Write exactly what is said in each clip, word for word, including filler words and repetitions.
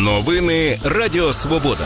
Новини Радіо Свобода.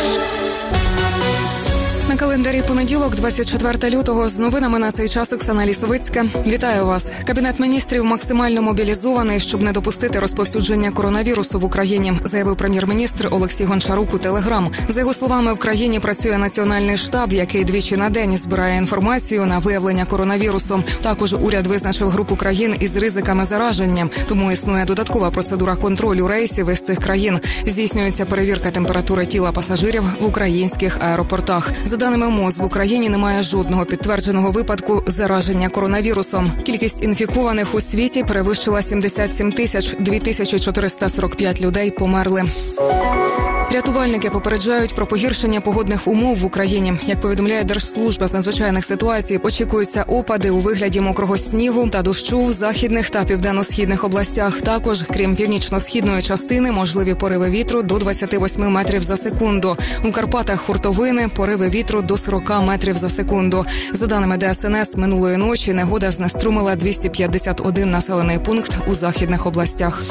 На календарі понеділок, двадцять четверте лютого, з новинами на цей час Оксана Лісовицька. Вітаю вас. Кабінет міністрів максимально мобілізований, щоб не допустити розповсюдження коронавірусу в Україні, заявив прем'єр-міністр Олексій Гончарук у Телеграм. За його словами, в країні працює національний штаб, який двічі на день збирає інформацію на виявлення коронавірусу. Також уряд визначив групу країн із ризиками зараження, тому існує додаткова процедура контролю рейсів із цих країн. Здійснюється перевірка температури тіла пасажирів в українських аеропортах. За даними МОЗ, в Україні немає жодного підтвердженого випадку зараження коронавірусом. Кількість інфікованих у світі перевищила сімдесят сім тисяч, дві тисячі чотириста сорок п'ять людей померли. Рятувальники попереджають про погіршення погодних умов в Україні. Як повідомляє Держслужба з надзвичайних ситуацій, очікуються опади у вигляді мокрого снігу та дощу в західних та південно-східних областях. Також, крім північно-східної частини, можливі пориви вітру до двадцяти восьми метрів за секунду. У Карпатах хуртовини, пориви вітру до сорока метрів за секунду. За даними Де Ес Ен Ес, минулої ночі негода знеструмила двісті п'ятдесят один населений пункт у західних областях.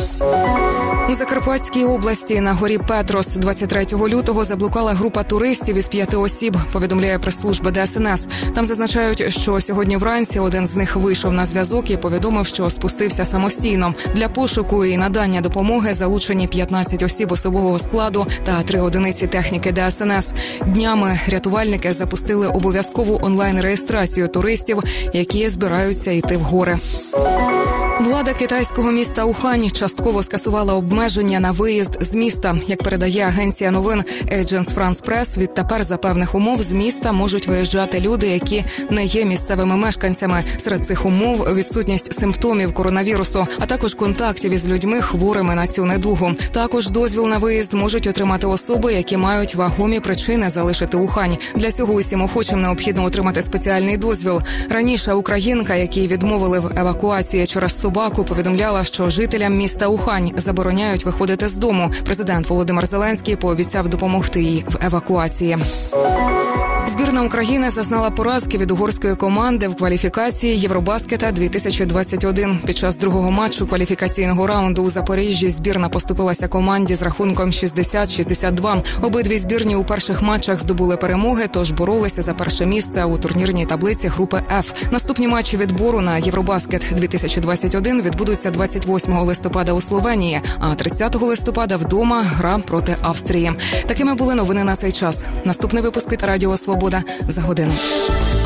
У Закарпатській області на горі Петрос двадцять третього лютого заблукала група туристів із п'яти осіб, повідомляє прес-служба Де Ес Ен Ес. Там зазначають, що сьогодні вранці один з них вийшов на зв'язок і повідомив, що спустився самостійно. Для пошуку і надання допомоги залучені п'ятнадцять осіб особового складу та три одиниці техніки Де Ес Ен Ес. Днями рятувальники запустили обов'язкову онлайн-реєстрацію туристів, які збираються йти в гори. Влада китайського міста Ухань частково скасувала обмеження на виїзд з міста. Як передає агенція новин Agence France Press, відтепер за певних умов з міста можуть виїжджати люди, які не є місцевими мешканцями. Серед цих умов відсутність симптомів коронавірусу, а також контактів із людьми, хворими на цю недугу. Також дозвіл на виїзд можуть отримати особи, які мають вагомі причини залишити Ухань. Для цього усім охочим необхідно отримати спеціальний дозвіл. Раніше українка, якій відмовили в евакуації через собаку, повідомляла, що жителям міста Ухань забороняють виходити з дому. Президент Володимир Зеленський пообіцяв допомогти їй в евакуації. Збірна України зазнала поразки від угорської команди в кваліфікації Євробаскета дві тисячі двадцять один. Під час другого матчу кваліфікаційного раунду у Запоріжжі збірна поступилася команді з рахунком шістдесят шістдесят два. Обидві збірні у перших матчах здобули перемоги, тож боролися за перше місце у турнірній таблиці групи Ф. Наступні матчі відбору на Євробаскет дві тисячі двадцять один відбудуться двадцять восьмого листопада у Словенії, а тридцятого листопада вдома гра проти Австрії. Такими були новини на цей час. Наступний випуск від Радіо Свобода за годину.